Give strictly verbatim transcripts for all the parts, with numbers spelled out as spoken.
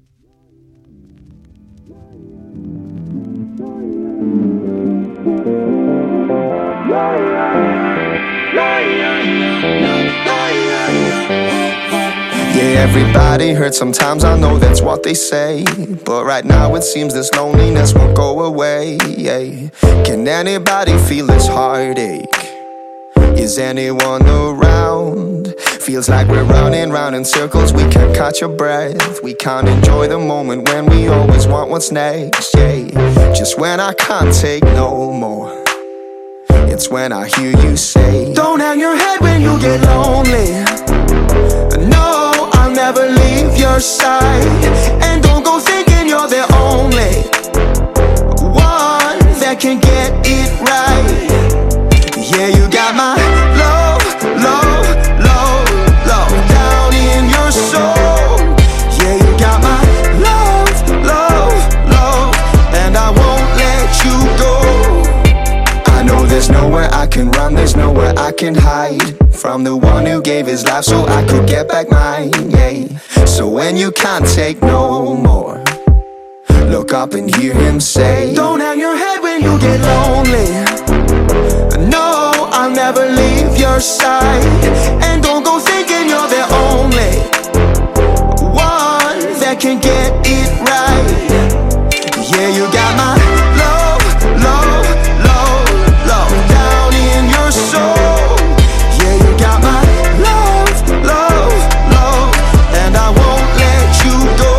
Yeah, everybody hurts sometimes, I know that's what they say, but right now it seems this loneliness won't go away. Yeah. Can anybody feel this heartache? Is anyone around? Feels like we're running round in circles, we can't catch a breath. We can't enjoy the moment when we always want what's next. Yeah. Just when I can't take no more, it's when I hear you say, don't hang your head when you get lonely. No, I'll never leave your side. And don't go thinking you're the only one that can get it right. Yeah, you got my love, love, love, love down in your soul. Yeah, you got my love, love, love, and I won't let you go. I know there's nowhere I can run, there's nowhere I can hide from the one who gave his life so I could get back mine, yeah. So when you can't take no more, look up and hear him say, don't hang your head when you get lonely. No, I'll never leave your side. And don't go thinking you're the only one that can get it right. Yeah, you got my love, love, love, love down in your soul. Yeah, you got my love, love, love, and I won't let you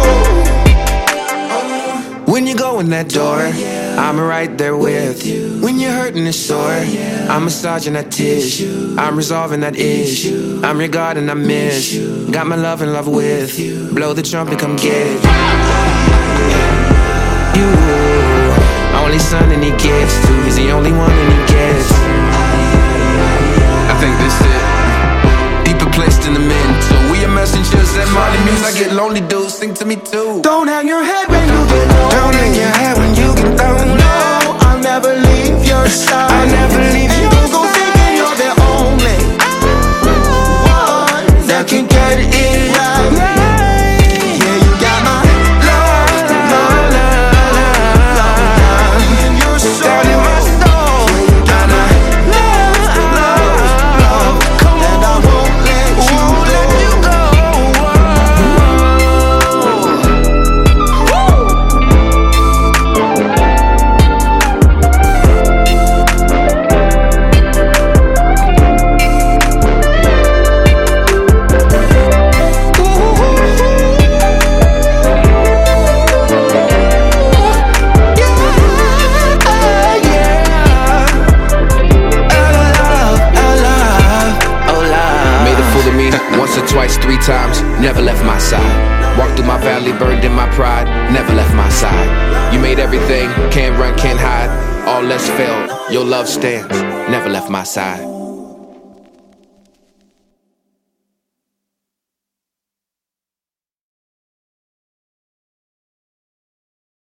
go. When you go in that door, I'm right there with you. When you're hurting and sore, I'm massaging that tissue. I'm resolving that issue. I'm your God and I miss you. Got my love in love with you. Blow the trumpet, come get it. You, only son and he gets to. He's the only one and he gets. I think that's it. Deeper placed in the mental. We are messengers that Marley Muse. I get lonely, dude, sing to me too. Don't hang your head when you get lonely. Don't hang your head when you get lonely. No, I'll never leave your side. I'll never leave and your don't go thinking you're the only one that can get it right. Yeah, you got my love, love, love, love down in your soul. Down in my soul. Yeah, you got my love, love, love, and I won't let you go. Twice, three times, never left my side. Walked through my valley, burned in my pride, never left my side. You made everything, can't run, can't hide. All else failed, your love stands, never left my side.